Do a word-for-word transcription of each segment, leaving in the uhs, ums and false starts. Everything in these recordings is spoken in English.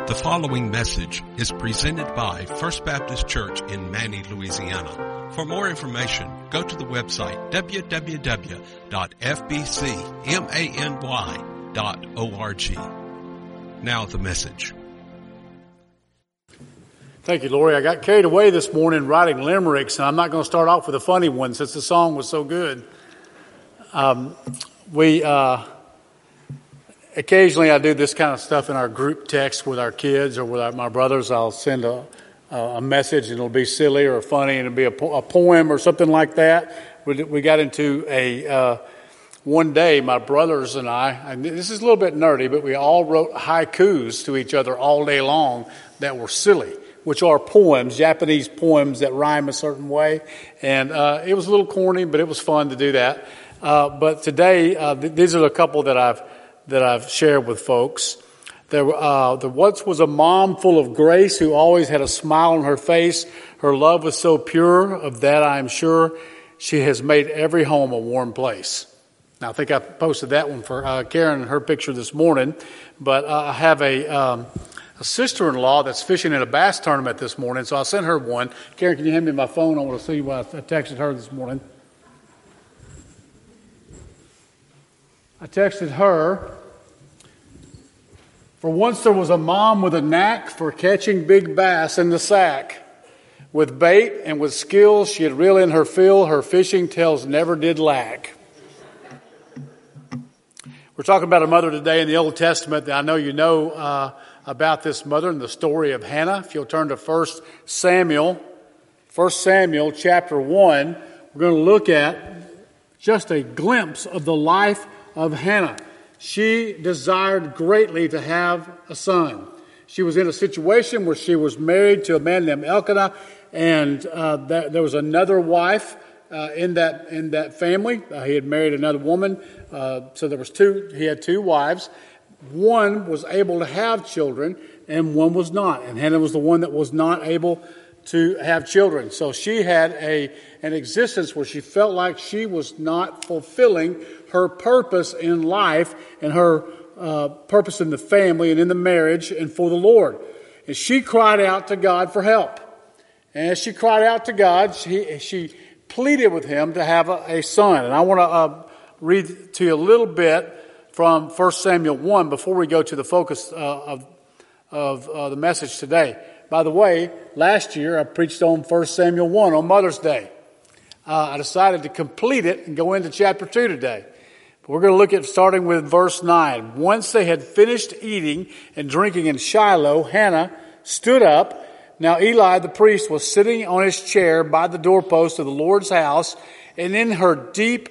The following message is presented by First Baptist Church in Manny, Louisiana. For more information, go to the website w w w dot f b c many dot org. Now the message. Thank you, Lori. I got carried away this morning writing limericks, and I'm not going to start off with a funny one since the song was so good. Um, we uh, occasionally I do this kind of stuff in our group text with our kids or with our, my brothers. I'll send a, a message, and it'll be silly or funny, and it'll be a, po- a poem or something like that. We, we got into a uh, one day, my brothers and I, and this is a little bit nerdy, but we all wrote haikus to each other all day long that were silly, which are poems, Japanese poems that rhyme a certain way. And uh, it was a little corny, but it was fun to do that. Uh, but today, uh, th- these are a couple that I've that I've shared with folks. There, uh, there once was a mom full of grace who always had a smile on her face. Her love was so pure, of that I am sure. She has made every home a warm place. Now, I think I posted that one for uh, Karen in her picture this morning. But uh, I have a... Um, A sister-in-law that's fishing in a bass tournament this morning, so I sent her one. Karen, can you hand me my phone? I want to see what I texted her this morning. I texted her, for once there was a mom with a knack for catching big bass in the sack. With bait and with skill, she'd reel in her fill. Her fishing tails never did lack. We're talking about a mother today in the Old Testament that I know you know uh, about this mother and the story of Hannah. If you'll turn to First Samuel, First Samuel chapter one, we're going to look at just a glimpse of the life of Hannah. She desired greatly to have a son. She was in a situation where she was married to a man named Elkanah, and uh, that, there was another wife uh, in that in that family. Uh, he had married another woman, uh, so there was two. He had two wives. One was able to have children, and one was not. And Hannah was the one that was not able to have children. So she had a an existence where she felt like she was not fulfilling her purpose in life and her uh, purpose in the family and in the marriage and for the Lord. And she cried out to God for help. And as she cried out to God, she she pleaded with Him to have a, a son. And I want to uh, read to you a little bit from First Samuel one before we go to the focus uh, of of uh, the message today. By the way, last year I preached on First Samuel one on Mother's Day. Uh, I decided to complete it and go into chapter two today. But we're going to look at starting with verse nine. Once they had finished eating and drinking in Shiloh, Hannah stood up. Now Eli the priest was sitting on his chair by the doorpost of the Lord's house, and in her deep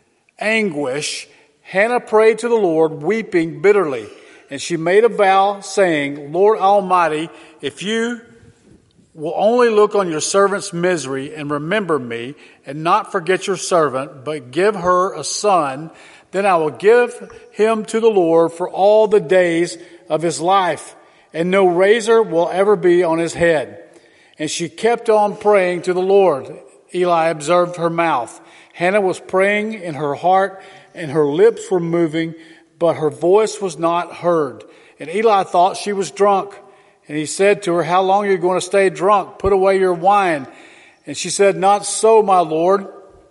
anguish Hannah prayed to the Lord, weeping bitterly. And she made a vow, saying, Lord Almighty, if you will only look on your servant's misery and remember me, and not forget your servant, but give her a son, then I will give him to the Lord for all the days of his life, and no razor will ever be on his head. And she kept on praying to the Lord. Eli observed her mouth. Hannah was praying in her heart, and her lips were moving, but her voice was not heard. And Eli thought she was drunk. And he said to her, how long are you going to stay drunk? Put away your wine. And she said, not so, my Lord.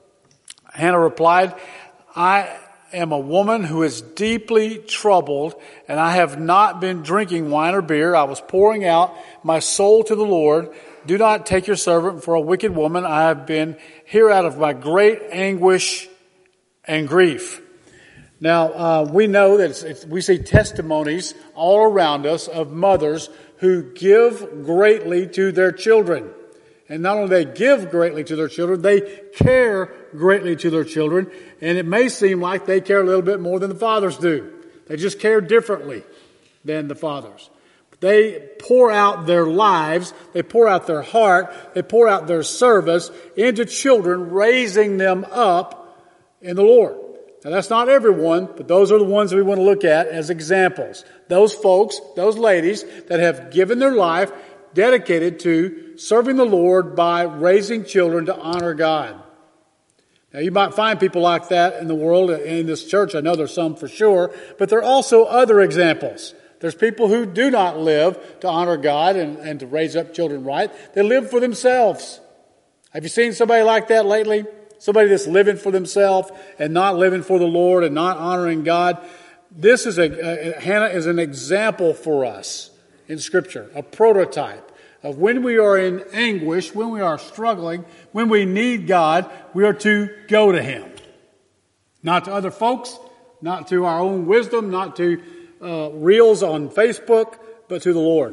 Hannah replied, I am a woman who is deeply troubled, and I have not been drinking wine or beer. I was pouring out my soul to the Lord. Do not take your servant for a wicked woman. I have been here out of my great anguish and grief. Now, uh, we know that it's, it's, we see testimonies all around us of mothers who give greatly to their children. And not only they give greatly to their children, they care greatly to their children. And it may seem like they care a little bit more than the fathers do. They just care differently than the fathers. They pour out their lives, they pour out their heart, they pour out their service into children, raising them up in the Lord. Now that's not everyone, but those are the ones that we want to look at as examples. Those folks, those ladies that have given their life dedicated to serving the Lord by raising children to honor God. Now you might find people like that in the world, in this church. I know there's some for sure, but there are also other examples. There's people who do not live to honor God and, and to raise up children right. They live for themselves. Have you seen somebody like that lately? Somebody that's living for themselves and not living for the Lord and not honoring God. This is a, uh, Hannah is an example for us in Scripture, a prototype of when we are in anguish, when we are struggling, when we need God, we are to go to Him. Not to other folks, not to our own wisdom, not to uh, reels on Facebook, but to the Lord.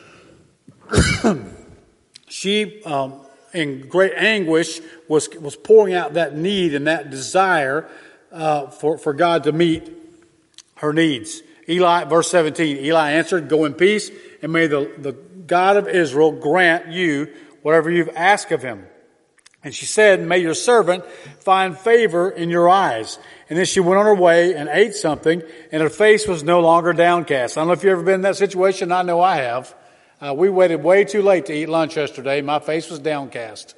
She, um, in great anguish, was was pouring out that need and that desire uh, for, for God to meet her needs. Eli, verse seventeen, Eli answered, "Go in peace, and may the, the God of Israel grant you whatever you've asked of him." And she said, "May your servant find favor in your eyes." And then she went on her way and ate something, and her face was no longer downcast. I don't know if you've ever been in that situation. I know I have. Uh, we waited way too late to eat lunch yesterday. My face was downcast.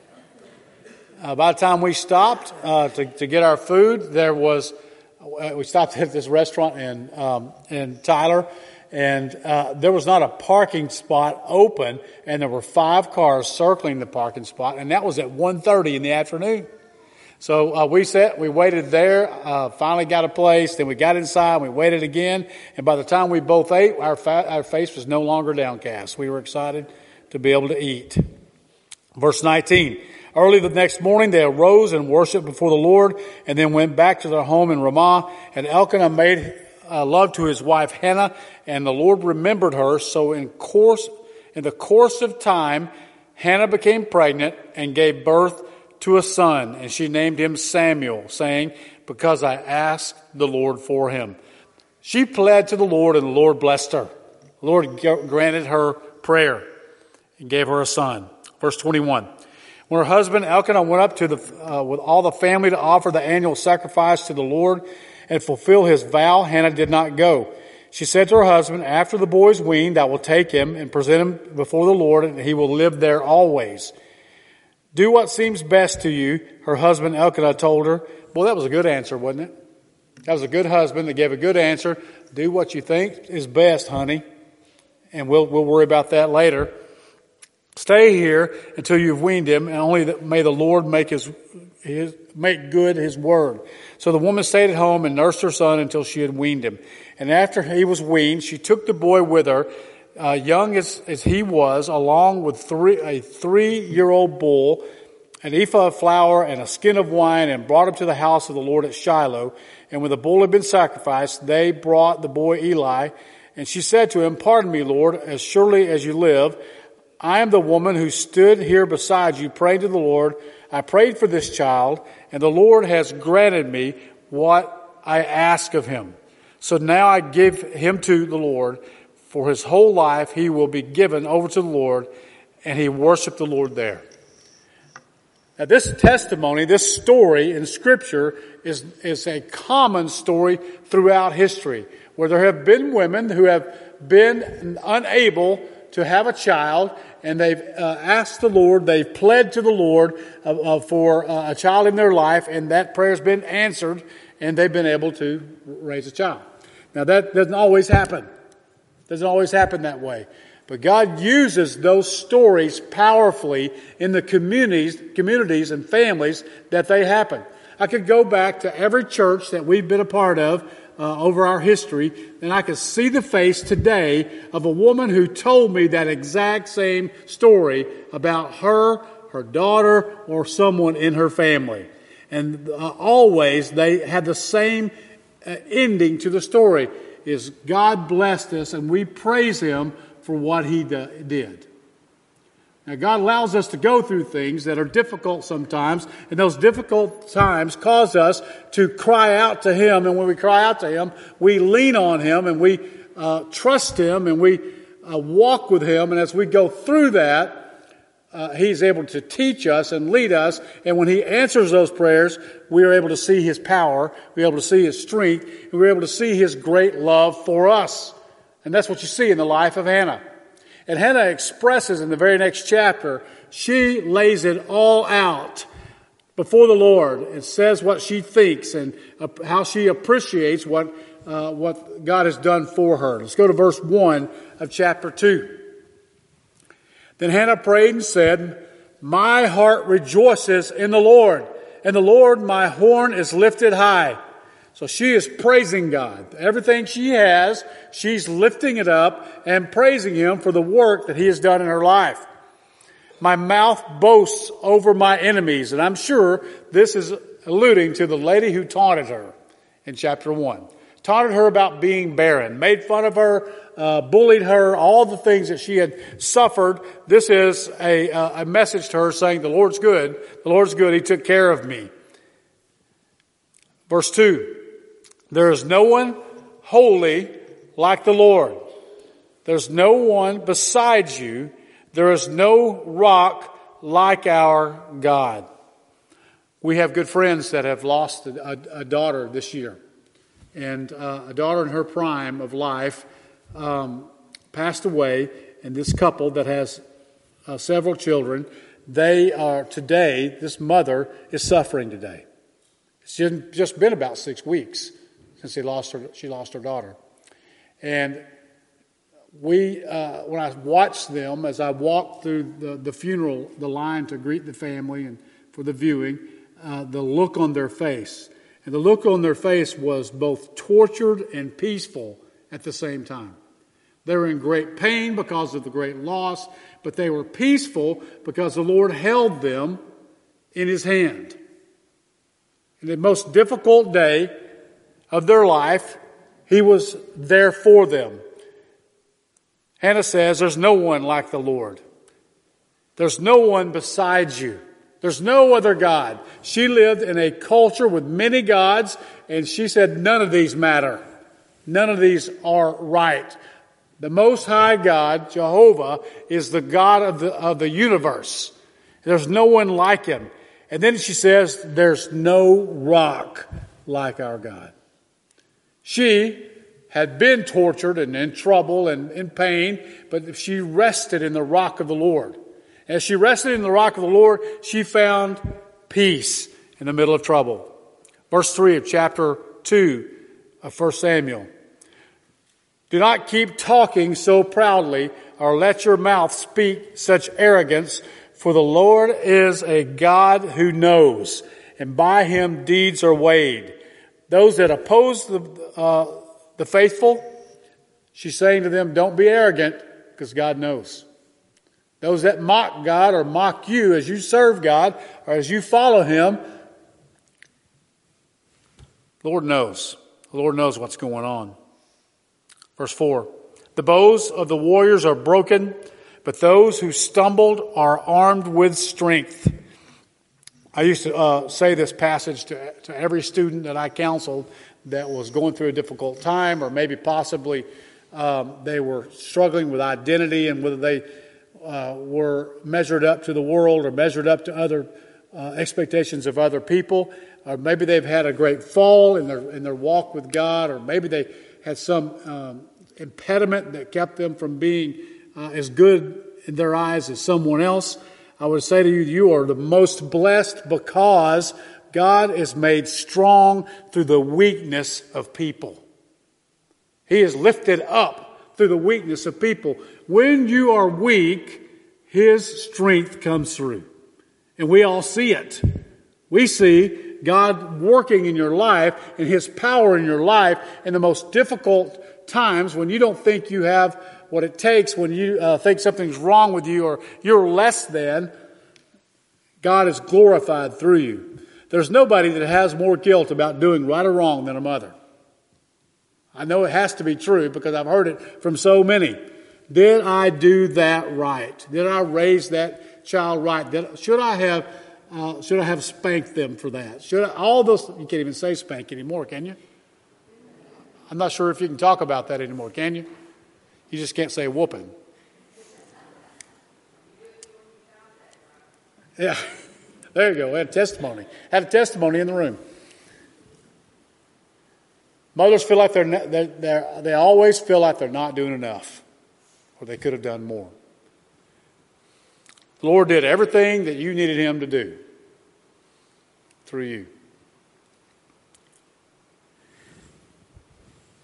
Uh, by the time we stopped uh, to, to get our food, there was uh, we stopped at this restaurant in um, in Tyler. And uh, there was not a parking spot open, and there were five cars circling the parking spot, and that was at one thirty in the afternoon. So uh, we sat, we waited there, uh, finally got a place, then we got inside, and we waited again, and by the time we both ate, our, fa- our face was no longer downcast. We were excited to be able to eat. Verse nineteen, early the next morning they arose and worshiped before the Lord, and then went back to their home in Ramah, and Elkanah made Uh, love to his wife Hannah, and the Lord remembered her. So in course, in the course of time, Hannah became pregnant and gave birth to a son, and she named him Samuel, saying, "Because I asked the Lord for him." She pled to the Lord, and the Lord blessed her. The Lord granted her prayer and gave her a son. Verse twenty-one. When her husband Elkanah went up to the uh, with all the family to offer the annual sacrifice to the Lord and fulfill his vow, Hannah did not go. She said to her husband, "After the boy is weaned, I will take him and present him before the Lord, and he will live there always." "Do what seems best to you," her husband Elkanah told her. Well, that was a good answer, wasn't it? That was a good husband that gave a good answer. Do what you think is best, honey, and we'll we'll worry about that later. "Stay here until you've weaned him, and only that may the Lord make his his make good his word." So the woman stayed at home and nursed her son until she had weaned him. And after he was weaned, she took the boy with her, uh, young as, as he was, along with three, a three-year-old bull, an ephah of flour, and a skin of wine, and brought him to the house of the Lord at Shiloh. And when the bull had been sacrificed, they brought the boy Eli. And she said to him, "Pardon me, Lord, as surely as you live, I am the woman who stood here beside you praying to the Lord. I prayed for this child, and the Lord has granted me what I ask of him. So now I give him to the Lord. For his whole life he will be given over to the Lord." And he worshiped the Lord there. Now this testimony, this story in Scripture is, is a common story throughout history, where there have been women who have been unable to have a child, and they've uh, asked the Lord, they've pled to the Lord uh, uh, for uh, a child in their life, and that prayer has been answered, and they've been able to raise a child. Now that doesn't always happen. Doesn't always happen that way. But God uses those stories powerfully in the communities, communities and families that they happen. I could go back to every church that we've been a part of Uh, over our history, and I could see the face today of a woman who told me that exact same story about her, her daughter, or someone in her family. And uh, always they had the same uh, ending to the story, is God blessed us and we praise him for what he d- did. Now, God allows us to go through things that are difficult sometimes, and those difficult times cause us to cry out to him, and when we cry out to him, we lean on him, and we uh, trust him, and we uh, walk with him, and as we go through that, uh, he's able to teach us and lead us, and when he answers those prayers, we are able to see his power, we're able to see his strength, and we're able to see his great love for us. And that's what you see in the life of Hannah. And Hannah expresses in the very next chapter, she lays it all out before the Lord. It says what she thinks and how she appreciates what uh, what God has done for her. Let's go to verse one of chapter two. Then Hannah prayed and said, "My heart rejoices in the Lord, and the Lord my horn is lifted high." So she is praising God. Everything she has, she's lifting it up and praising Him for the work that He has done in her life. "My mouth boasts over my enemies." And I'm sure this is alluding to the lady who taunted her in chapter one. Taunted her about being barren, made fun of her, uh, bullied her, all the things that she had suffered. This is a, uh, a message to her saying, the Lord's good. The Lord's good. He took care of me. Verse two. "There is no one holy like the Lord. There's no one besides you. There is no rock like our God." We have good friends that have lost a, a, a daughter this year. And uh, a daughter in her prime of life um, passed away. And this couple that has uh, several children, they are today, this mother is suffering today. It's just been about six weeks since she lost her, she lost her daughter. And we, uh, when I watched them, as I walked through the, the funeral, the line to greet the family and for the viewing, uh, the look on their face. And the look on their face was both tortured and peaceful at the same time. They were in great pain because of the great loss, but they were peaceful because the Lord held them in His hand. In the most difficult day of their life, He was there for them. Hannah says, "There's no one like the Lord. There's no one besides you. There's no other God." She lived in a culture with many gods, and she said, none of these matter. None of these are right. The Most High God, Jehovah, is the God of the, of the universe. There's no one like Him. And then she says, there's no rock like our God. She had been tortured and in trouble and in pain, but she rested in the rock of the Lord. As she rested in the rock of the Lord, she found peace in the middle of trouble. Verse three of chapter two of First Samuel. "Do not keep talking so proudly, or let your mouth speak such arrogance, for the Lord is a God who knows, and by Him deeds are weighed." Those that oppose the, uh, the faithful, she's saying to them, don't be arrogant, because God knows. Those that mock God or mock you as you serve God or as you follow Him, the Lord knows. The Lord knows what's going on. Verse four. "The bows of the warriors are broken, but those who stumbled are armed with strength." I used to uh, say this passage to, to every student that I counseled that was going through a difficult time, or maybe possibly um, they were struggling with identity and whether they Uh, were measured up to the world or measured up to other uh, expectations of other people, or maybe they've had a great fall in their in their walk with God, or maybe they had some um, impediment that kept them from being uh, as good in their eyes as someone else. I would say to you, you are the most blessed because God is made strong through the weakness of people. He is lifted up through the weakness of people. When you are weak, His strength comes through. And we all see it. We see God working in your life and His power in your life in the most difficult times when you don't think you have what it takes, when you uh, think something's wrong with you or you're less than. God is glorified through you. There's nobody that has more guilt about doing right or wrong than a mother. I know it has to be true because I've heard it from so many. Did I do that right? Did I raise that child right? Did, should I have uh, should I have spanked them for that? Should I, all those? You can't even say spank anymore, can you? I'm not sure if you can talk about that anymore, can you? You just can't say whooping. Yeah, there you go. We had a testimony. Had a testimony in the room. Mothers feel like they're, they're, they're they always feel like they're not doing enough, or they could have done more. The Lord did everything that you needed Him to do through you.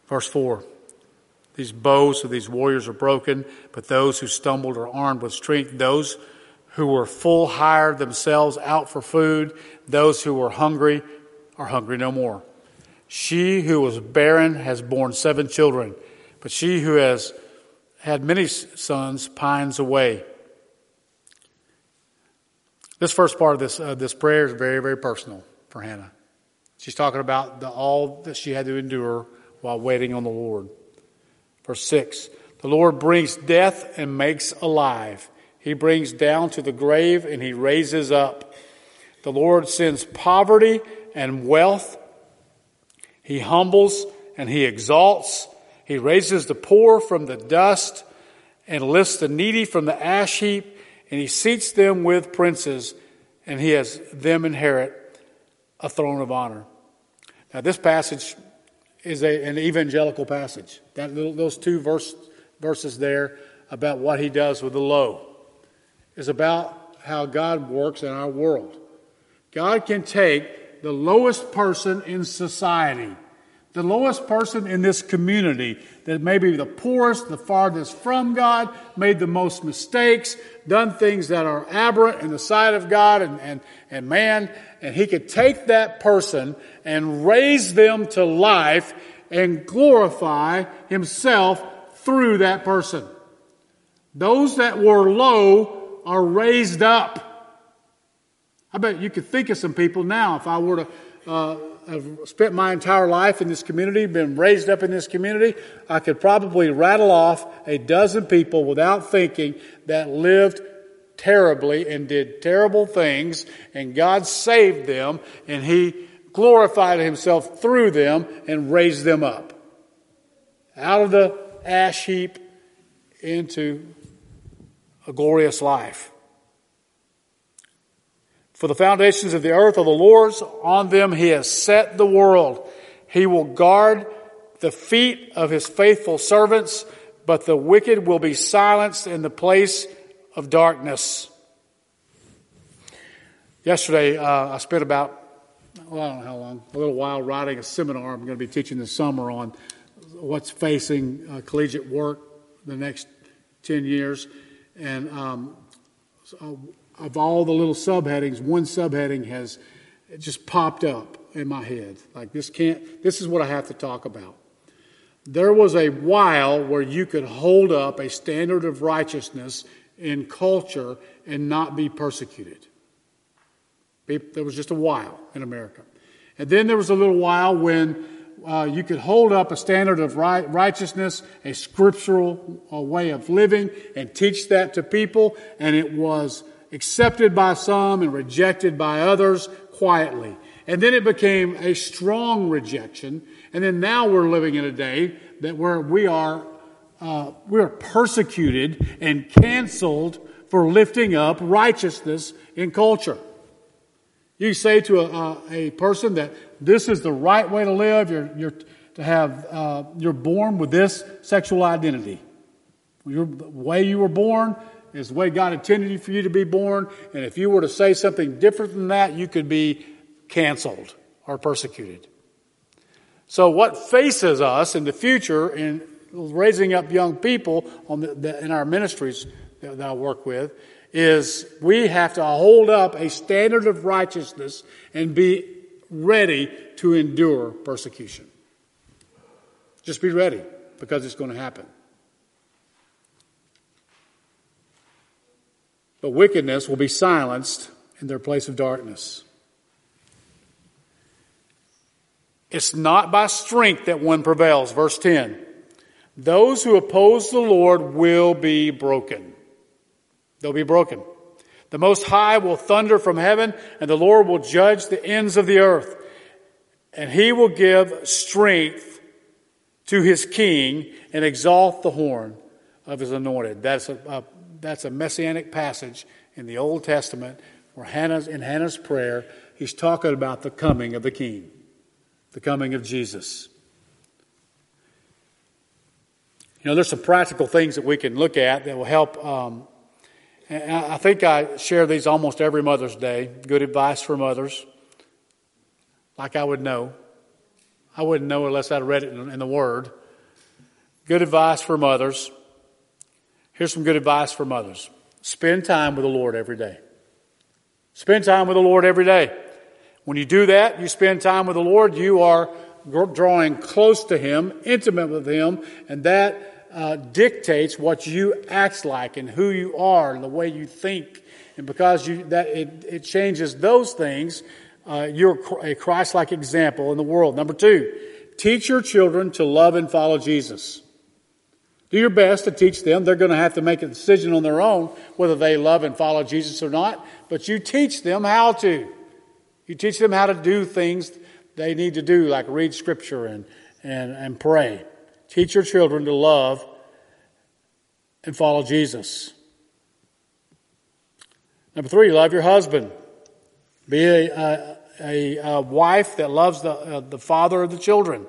Verse four. These bows of these warriors are broken, but those who stumbled are armed with strength. Those who were full hired themselves out for food. Those who were hungry are hungry no more. She who was barren has borne seven children, but she who has had many sons pines away. This first part of this uh, this prayer is very, very personal for Hannah. She's talking about the, all that she had to endure while waiting on the Lord. Verse six, the Lord brings death and makes alive. He brings down to the grave and he raises up. The Lord sends poverty and wealth. He humbles and he exalts. He raises the poor from the dust and lifts the needy from the ash heap. And he seats them with princes, and he has them inherit a throne of honor. Now this passage is a, an evangelical passage. That little, those two verse, verses there about what he does with the low is about how God works in our world. God can take the lowest person in society, the lowest person in this community that may be the poorest, the farthest from God, made the most mistakes, done things that are aberrant in the sight of God and, and, and man, and he could take that person and raise them to life and glorify himself through that person. Those that were low are raised up. I bet you could think of some people now, if I were to uh, have spent my entire life in this community, been raised up in this community, I could probably rattle off a dozen people without thinking that lived terribly and did terrible things, and God saved them, and he glorified himself through them and raised them up out of the ash heap into a glorious life. For the foundations of the earth are the Lord's, on them he has set the world. He will guard the feet of his faithful servants, but the wicked will be silenced in the place of darkness. Yesterday, uh, I spent about, well, I don't know how long, a little while writing a seminar I'm going to be teaching this summer on what's facing uh, collegiate work the next ten years. And um, so of all the little subheadings, one subheading has just popped up in my head. Like this can't, this is what I have to talk about. There was a while where you could hold up a standard of righteousness in culture and not be persecuted. There was just a while in America. And then there was a little while when uh, you could hold up a standard of right, righteousness, a scriptural uh, way of living, and teach that to people, and it was accepted by some and rejected by others quietly. And then it became a strong rejection. And then now we're living in a day that where we are uh, we are persecuted and canceled for lifting up righteousness in culture. You say to a, a, a person that this is the right way to live. You're, you're to have uh, you're born with this sexual identity. You're, the way you were born is the way God intended for you to be born. And if you were to say something different than that, you could be canceled or persecuted. So what faces us in the future in raising up young people on the, the, in our ministries that, that I work with is we have to hold up a standard of righteousness and be ready to endure persecution. Just be ready, because it's going to happen. But wickedness will be silenced in their place of darkness. It's not by strength that one prevails. Verse ten. Those who oppose the Lord will be broken. They'll be broken. The Most High will thunder from heaven, and the Lord will judge the ends of the earth. And he will give strength to his king and exalt the horn of his anointed. That's a, a That's a messianic passage in the Old Testament where Hannah's, in Hannah's prayer, he's talking about the coming of the King, the coming of Jesus. You know, there's some practical things that we can look at that will help. Um, and I think I share these almost every Mother's Day. Good advice for mothers, like I would know. I wouldn't know unless I'd read it in, in the Word. Good advice for mothers. Here's some good advice for mothers. Spend time with the Lord every day. Spend time with the Lord every day. When you do that, you spend time with the Lord, you are drawing close to Him, intimate with Him, and that uh, dictates what you act like and who you are and the way you think. And because you that it, it changes those things, uh, you're a Christ-like example in the world. Number two, teach your children to love and follow Jesus. Do your best to teach them. They're going to have to make a decision on their own whether they love and follow Jesus or not. But you teach them how to. You teach them how to do things they need to do, like read Scripture and, and, and pray. Teach your children to love and follow Jesus. Number three, love your husband. Be a, a, a, a wife that loves the, uh, the father of the children.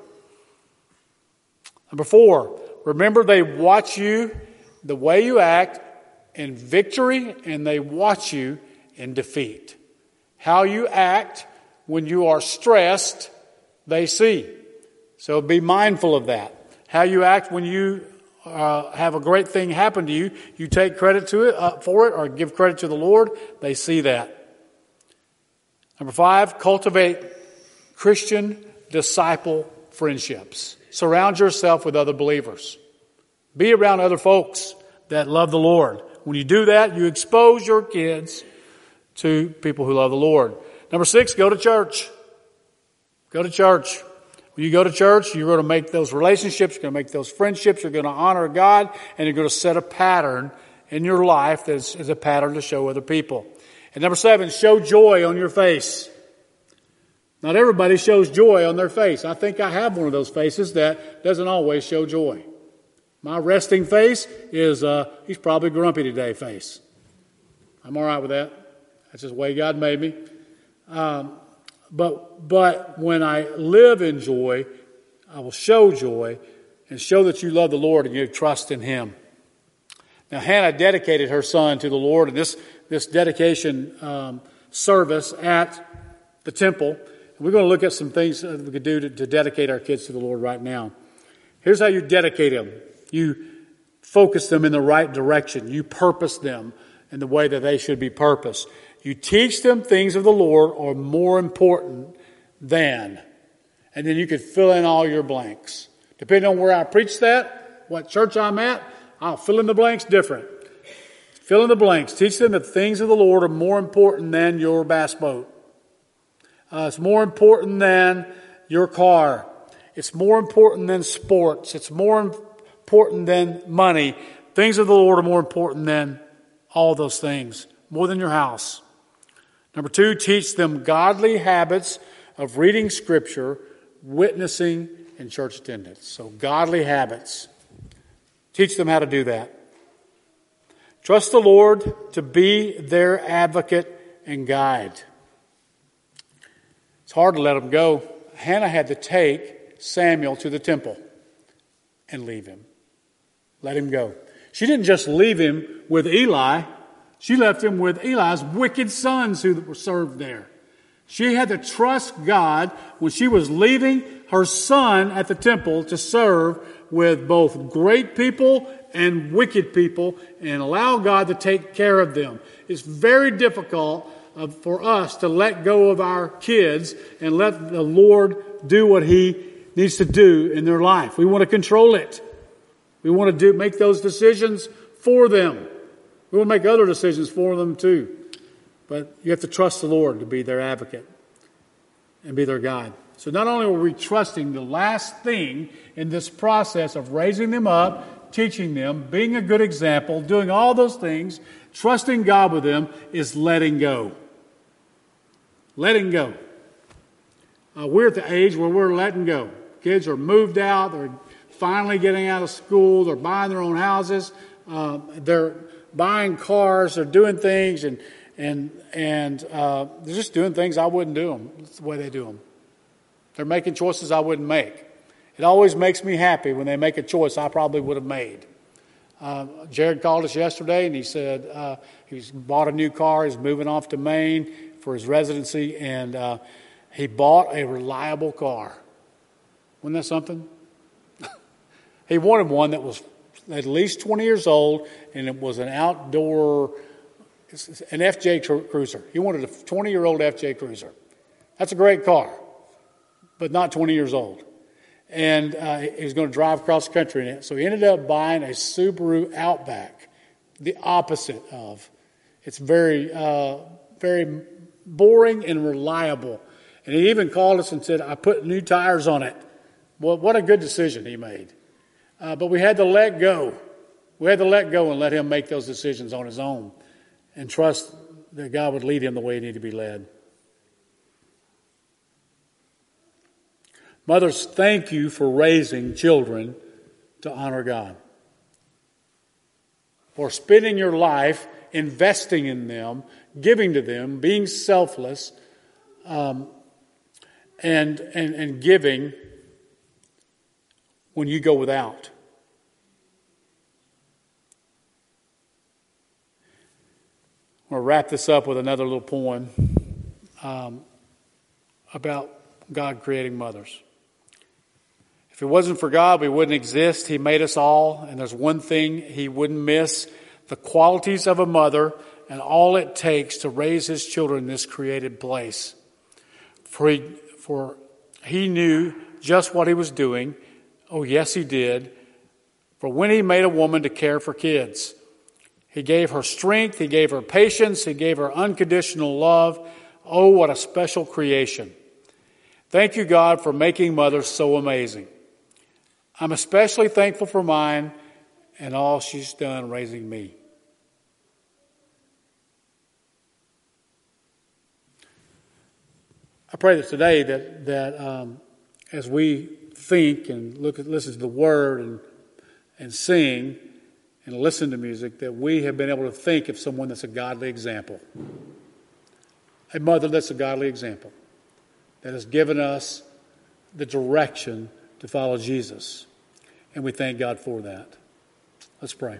Number four, remember they watch you, the way you act, in victory, and they watch you in defeat. How you act when you are stressed, they see. So be mindful of that. How you act when you uh, have a great thing happen to you, you take credit to it uh, for it, or give credit to the Lord, they see that. Number five, cultivate Christian disciple friendships. Surround yourself with other believers. Be around other folks that love the Lord. When you do that, you expose your kids to people who love the Lord. Number six, go to church. Go to church. When you go to church, you're going to make those relationships, you're going to make those friendships, you're going to honor God, and you're going to set a pattern in your life that is a pattern to show other people. And number seven, show joy on your face. Not everybody shows joy on their face. I think I have one of those faces that doesn't always show joy. My resting face is, uh, he's probably grumpy today face. I'm all right with that. That's just the way God made me. Um, but, but when I live in joy, I will show joy and show that you love the Lord and you trust in Him. Now, Hannah dedicated her son to the Lord, and this, this dedication um, service at the temple. We're going to look at some things that we could do to, to dedicate our kids to the Lord right now. Here's how you dedicate them. You focus them in the right direction. You purpose them in the way that they should be purposed. You teach them things of the Lord are more important than. And then you could fill in all your blanks. Depending on where I preach that, what church I'm at, I'll fill in the blanks different. Fill in the blanks. Teach them that things of the Lord are more important than your bass boat. Uh, it's more important than your car. It's more important than sports. It's more important than money. Things of the Lord are more important than all those things. More than your house. Number two, teach them godly habits of reading Scripture, witnessing, and church attendance. So godly habits. Teach them how to do that. Trust the Lord to be their advocate and guide. It's hard to let them go. Hannah had to take Samuel to the temple and leave him. Let him go. She didn't just leave him with Eli. She left him with Eli's wicked sons who were served there. She had to trust God when she was leaving her son at the temple to serve with both great people and wicked people and allow God to take care of them. It's very difficult uh, for us to let go of our kids and let the Lord do what He needs to do in their life. We want to control it. We want to do make those decisions for them. We want to make other decisions for them too. But you have to trust the Lord to be their advocate and be their guide. So not only are we trusting the last thing in this process of raising them up, teaching them, being a good example, doing all those things, trusting God with them, is letting go. Letting go. Uh, we're at the age where we're letting go. Kids are moved out. They're finally getting out of school. They're buying their own houses. Uh, they're buying cars. They're doing things, and and and uh, they're just doing things I wouldn't do them. That's the way they do them. They're making choices I wouldn't make. It always makes me happy when they make a choice I probably would have made. Uh, Jared called us yesterday, and he said uh, he's bought a new car. He's moving off to Maine for his residency, and uh, he bought a reliable car. Wasn't that something? He wanted one that was at least twenty years old, and it was an outdoor, an F J Cruiser. He wanted a twenty-year-old F J Cruiser. That's a great car, but not twenty years old. And uh, he was going to drive across the country in it. So he ended up buying a Subaru Outback, the opposite of. It's very, uh, very boring and reliable. And he even called us and said, I put new tires on it. Well, what a good decision he made. Uh, but we had to let go. We had to let go and let him make those decisions on his own and trust that God would lead him the way he needed to be led. Mothers, thank you for raising children to honor God. For spending your life investing in them, giving to them, being selfless, um, and, and, and giving when you go without. I'm going to wrap this up with another little poem um, about God creating mothers. If it wasn't for God, we wouldn't exist. He made us all, and there's one thing He wouldn't miss: the qualities of a mother and all it takes to raise His children in this created place. For He, for he knew just what He was doing. Oh, yes, He did. For when He made a woman to care for kids, He gave her strength, He gave her patience, He gave her unconditional love. Oh, what a special creation. Thank you, God, for making mothers so amazing. I'm especially thankful for mine and all she's done raising me. I pray that today that, that um, as we think and look at, listen to the Word and, and sing and listen to music, that we have been able to think of someone that's a godly example. A mother that's a godly example, that has given us the direction to follow Jesus. And we thank God for that. Let's pray.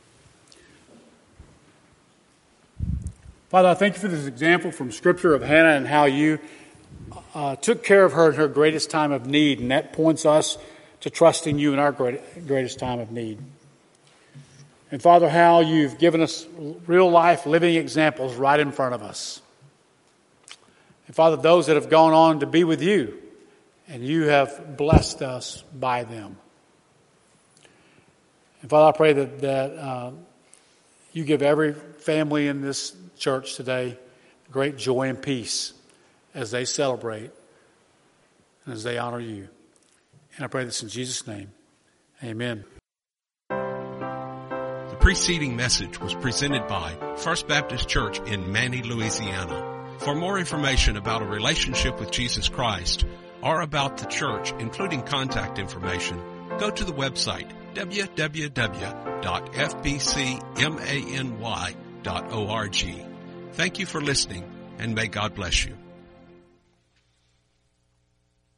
Father, I thank you for this example from Scripture of Hannah and how you uh, took care of her in her greatest time of need. And that points us to trusting you in our great, greatest time of need. And Father, how you've given us real life living examples right in front of us. And Father, those that have gone on to be with you, and you have blessed us by them. And Father, I pray that, that uh, you give every family in this church today great joy and peace as they celebrate and as they honor you. And I pray this in Jesus' name. Amen. The preceding message was presented by First Baptist Church in Manny, Louisiana. For more information about a relationship with Jesus Christ or about the church, including contact information, go to the website w w w dot f b c many dot org. Thank you for listening, and may God bless you.